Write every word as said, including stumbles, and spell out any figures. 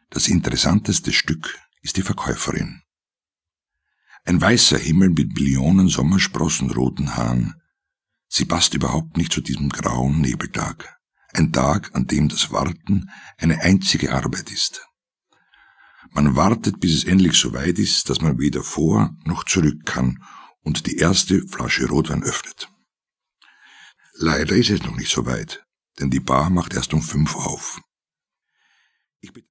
Das interessanteste Stück ist die Verkäuferin. Ein weißer Himmel mit Millionen sommersprossenroten Haaren. Sie passt überhaupt nicht zu diesem grauen Nebeltag. Ein Tag, an dem das Warten eine einzige Arbeit ist. Man wartet, bis es endlich so weit ist, dass man weder vor noch zurück kann und die erste Flasche Rotwein öffnet. Leider ist es noch nicht so weit, denn die Bar macht erst um fünf auf. Ich